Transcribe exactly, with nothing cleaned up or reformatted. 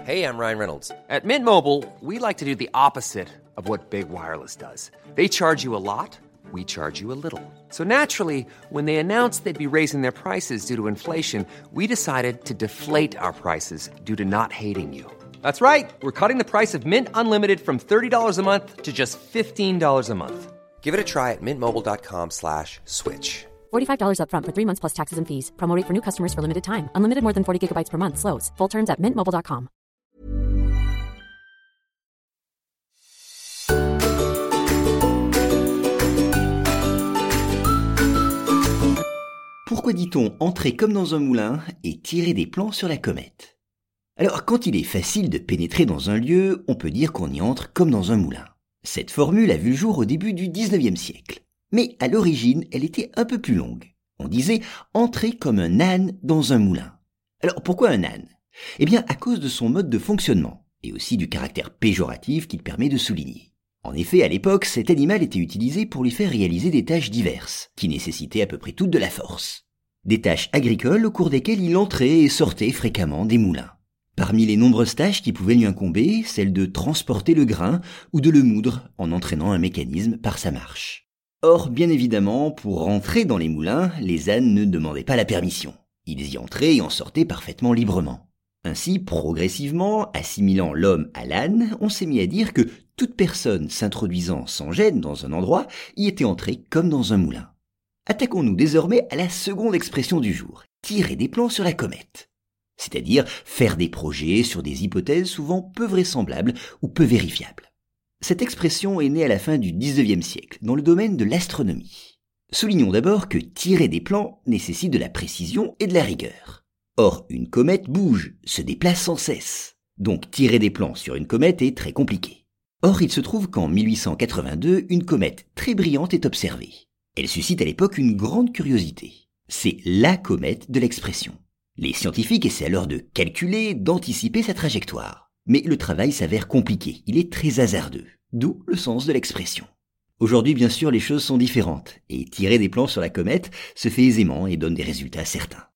Hey, I'm Ryan Reynolds. At Mint Mobile, we like to do the opposite of what Big Wireless does. They charge you a lot, we charge you a little. So naturally, when they announced they'd be raising their prices due to inflation, we decided to deflate our prices due to not hating you. That's right. We're cutting the price of Mint Unlimited from thirty dollars a month to just fifteen dollars a month. Give it a try at mintmobile.com slash switch. forty-five dollars up front for three months plus taxes and fees. Promo rate for new customers for limited time. Unlimited more than forty gigabytes per month. Slows full terms at mint mobile dot com. Pourquoi dit-on entrer comme dans un moulin et tirer des plans sur la comète ? Alors, quand il est facile de pénétrer dans un lieu, on peut dire qu'on y entre comme dans un moulin. Cette formule a vu le jour au début du dix-neuvième siècle. Mais à l'origine, elle était un peu plus longue. On disait entrer comme un âne dans un moulin. Alors, pourquoi un âne ? Eh bien, à cause de son mode de fonctionnement, et aussi du caractère péjoratif qu'il permet de souligner. En effet, à l'époque, cet animal était utilisé pour lui faire réaliser des tâches diverses, qui nécessitaient à peu près toutes de la force. Des tâches agricoles au cours desquelles il entrait et sortait fréquemment des moulins. Parmi les nombreuses tâches qui pouvaient lui incomber, celle de transporter le grain ou de le moudre en entraînant un mécanisme par sa marche. Or, bien évidemment, pour rentrer dans les moulins, les ânes ne demandaient pas la permission. Ils y entraient et en sortaient parfaitement librement. Ainsi, progressivement, assimilant l'homme à l'âne, on s'est mis à dire que toute personne s'introduisant sans gêne dans un endroit y était entrée comme dans un moulin. Attaquons-nous désormais à la seconde expression du jour, tirer des plans sur la comète. C'est-à-dire faire des projets sur des hypothèses souvent peu vraisemblables ou peu vérifiables. Cette expression est née à la fin du dix-neuvième siècle, dans le domaine de l'astronomie. Soulignons d'abord que tirer des plans nécessite de la précision et de la rigueur. Or, une comète bouge, se déplace sans cesse. Donc tirer des plans sur une comète est très compliqué. Or, il se trouve qu'en mille huit cent quatre-vingt-deux, une comète très brillante est observée. Elle suscite à l'époque une grande curiosité. C'est la comète de l'expression. Les scientifiques essaient alors de calculer, d'anticiper sa trajectoire. Mais le travail s'avère compliqué, il est très hasardeux, d'où le sens de l'expression. Aujourd'hui, bien sûr, les choses sont différentes, et tirer des plans sur la comète se fait aisément et donne des résultats certains.